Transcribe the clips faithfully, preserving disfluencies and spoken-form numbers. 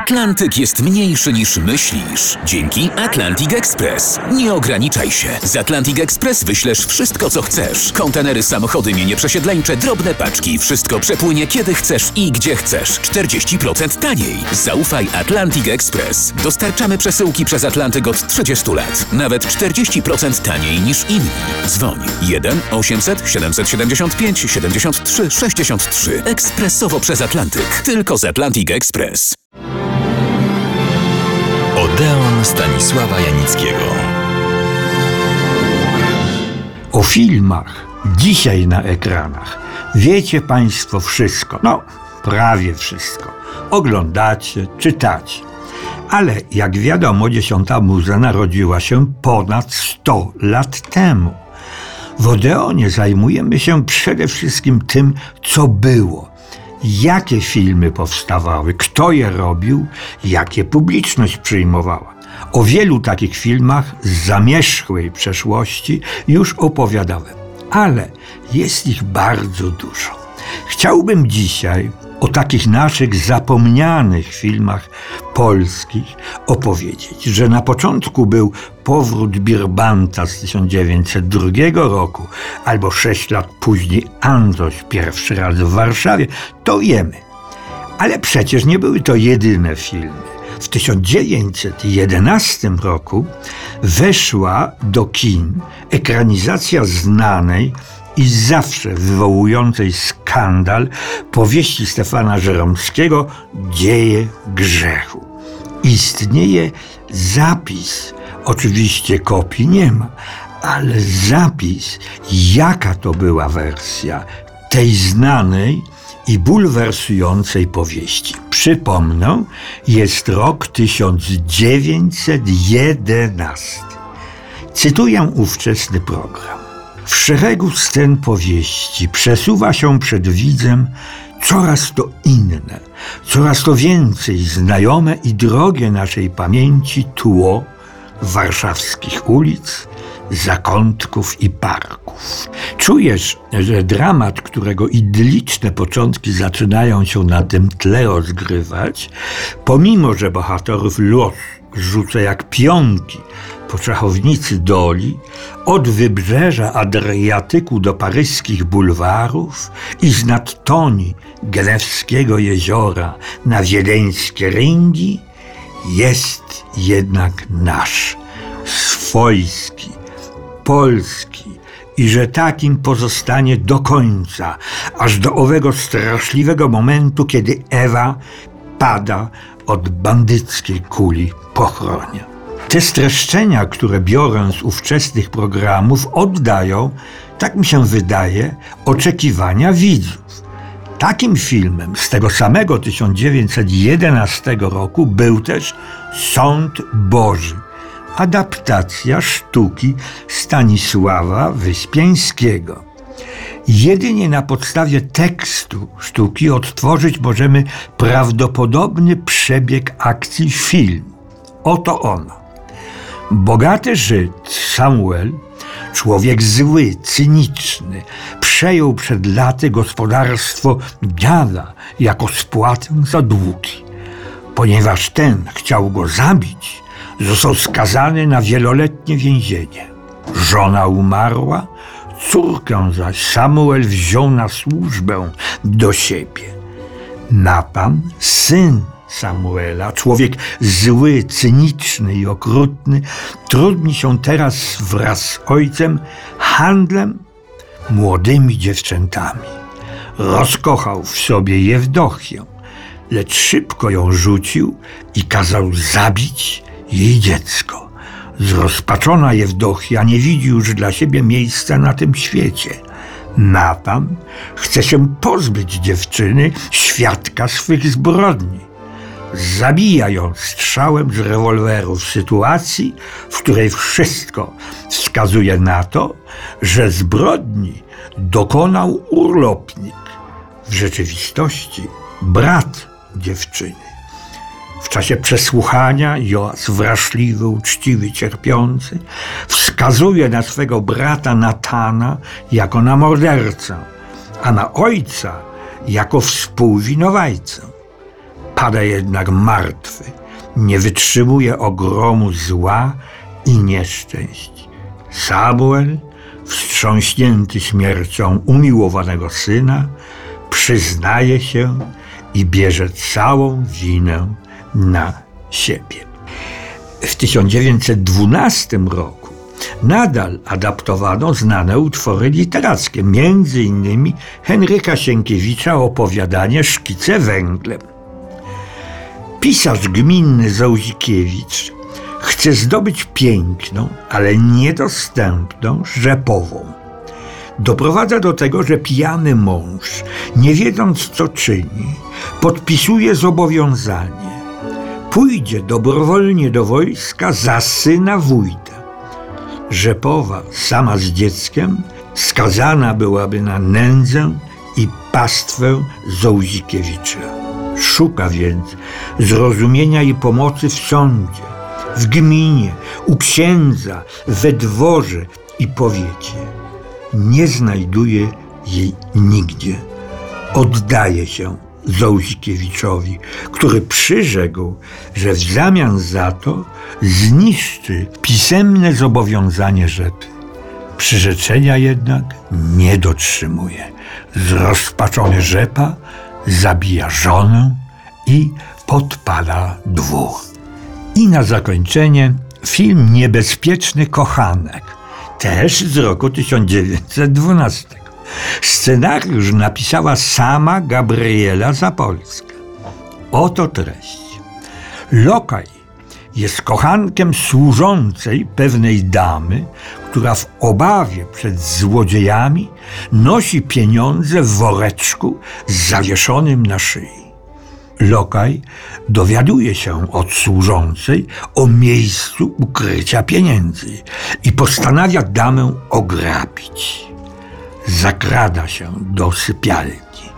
Atlantyk jest mniejszy niż myślisz. Dzięki Atlantic Express. Nie ograniczaj się. Z Atlantic Express wyślesz wszystko, co chcesz. Kontenery, samochody, mienie przesiedleńcze, drobne paczki. Wszystko przepłynie kiedy chcesz i gdzie chcesz. czterdzieści procent taniej. Zaufaj Atlantic Express. Dostarczamy przesyłki przez Atlantyk od trzydziestu lat. Nawet czterdzieści procent taniej niż inni. Dzwoń jeden osiemset siedemset siedemdziesiąt pięć siedemdziesiąt trzy sześćdziesiąt trzy. Ekspresowo przez Atlantyk. Tylko z Atlantic Express. Odeon Stanisława Janickiego. O filmach dzisiaj na ekranach wiecie Państwo wszystko. No, prawie wszystko. Oglądacie, czytacie. Ale jak wiadomo, dziesiąta muza narodziła się ponad sto lat temu. W Odeonie zajmujemy się przede wszystkim tym, co było. Jakie filmy powstawały, kto je robił, jakie publiczność przyjmowała. O wielu takich filmach z zamierzchłej przeszłości już opowiadałem, ale jest ich bardzo dużo. Chciałbym dzisiaj o takich naszych zapomnianych filmach polskich opowiedzieć, że na początku był Powrót Birbanta z tysiąc dziewięćset drugiego roku, albo sześć lat później Antoś pierwszy raz w Warszawie, to wiemy. Ale przecież nie były to jedyne filmy. W tysiąc dziewięćset jedenastym roku weszła do kin ekranizacja znanej i zawsze wywołującej skandal powieści Stefana Żeromskiego Dzieje grzechu. Istnieje zapis, oczywiście kopii nie ma, ale zapis, jaka to była wersja tej znanej i bulwersującej powieści. Przypomnę, jest rok tysiąc dziewięćset jedenasty. Cytuję ówczesny program. W szeregu scen powieści przesuwa się przed widzem coraz to inne, coraz to więcej znajome i drogie naszej pamięci tło warszawskich ulic, zakątków i parków. Czujesz, że dramat, którego idylliczne początki zaczynają się na tym tle rozgrywać, pomimo że bohaterów los rzuca jak pionki po szachownicy doli, od wybrzeża Adriatyku do paryskich bulwarów i z nadtoni Genewskiego jeziora na wiedeńskie ringi, jest jednak nasz, swojski, polski i że takim pozostanie do końca, aż do owego straszliwego momentu, kiedy Ewa pada od bandyckiej kuli pochronia. Te streszczenia, które biorę z ówczesnych programów, oddają, tak mi się wydaje, oczekiwania widzów. Takim filmem z tego samego tysiąc dziewięćset jedenastego roku był też Sąd Boży, adaptacja sztuki Stanisława Wyspiańskiego. Jedynie na podstawie tekstu sztuki odtworzyć możemy prawdopodobny przebieg akcji filmu. Oto ono. Bogaty Żyd Samuel, człowiek zły, cyniczny, przejął przed laty gospodarstwo dziada jako spłatę za długi. Ponieważ ten chciał go zabić, został skazany na wieloletnie więzienie. Żona umarła, córkę zaś Samuel wziął na służbę do siebie. Natan, syn Samuela, człowiek zły, cyniczny i okrutny, trudni się teraz wraz z ojcem handlem młodymi dziewczętami. Rozkochał w sobie Jewdochię, lecz szybko ją rzucił i kazał zabić jej dziecko. Zrozpaczona Jewdochia nie widzi już dla siebie miejsca na tym świecie. Natan chce się pozbyć dziewczyny, świadka swych zbrodni. Zabija ją strzałem z rewolweru w sytuacji, w której wszystko wskazuje na to, że zbrodni dokonał urlopnik, w rzeczywistości brat dziewczyny. W czasie przesłuchania Joas, wrażliwy, uczciwy, cierpiący, wskazuje na swego brata Natana jako na mordercę, a na ojca jako współwinowajcę. pada jednak martwy, nie wytrzymuje ogromu zła i nieszczęść. Samuel, wstrząśnięty śmiercią umiłowanego syna, przyznaje się i bierze całą winę na siebie. W tysiąc dziewięćset dwunastym roku nadal adaptowano znane utwory literackie, między innymi Henryka Sienkiewicza opowiadanie Szkice węglem. Pisarz gminny Zołzikiewicz chce zdobyć piękną, ale niedostępną Rzepową. Doprowadza do tego, że pijany mąż, nie wiedząc co czyni, podpisuje zobowiązanie. Pójdzie dobrowolnie do wojska za syna wójta. Rzepowa, sama z dzieckiem, skazana byłaby na nędzę i pastwę Zołzikiewicza. Szuka więc zrozumienia i pomocy w sądzie, w gminie, u księdza, we dworze i powiecie. Nie znajduje jej nigdzie. Oddaje się Zołzikiewiczowi, który przyrzekł, że w zamian za to zniszczy pisemne zobowiązanie Rzepy. Przyrzeczenia jednak nie dotrzymuje. Zrozpaczony Rzepa zabija żonę i podpala dwór. I na zakończenie film Niebezpieczny kochanek, też z roku tysiąc dziewięćset dwunastego. Scenariusz napisała sama Gabriela Zapolska. Oto treść. Lokaj jest kochankiem służącej pewnej damy, która w obawie przed złodziejami nosi pieniądze w woreczku zawieszonym na szyi. Lokaj dowiaduje się od służącej o miejscu ukrycia pieniędzy i postanawia damę ograbić. Zakrada się do sypialni,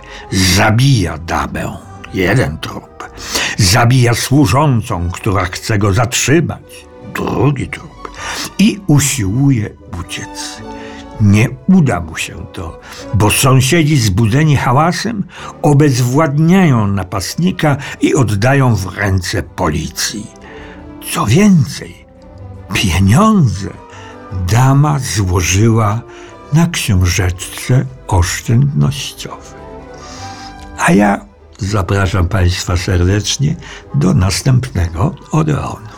zabija damę, jeden trup, zabija służącą, która chce go zatrzymać, drugi trup i usiłuje uciec. Nie uda mu się to, bo sąsiedzi zbudzeni hałasem obezwładniają napastnika i oddają w ręce policji. Co więcej, pieniądze dama złożyła na książeczce oszczędnościowej. A ja zapraszam Państwa serdecznie do następnego Odeonu.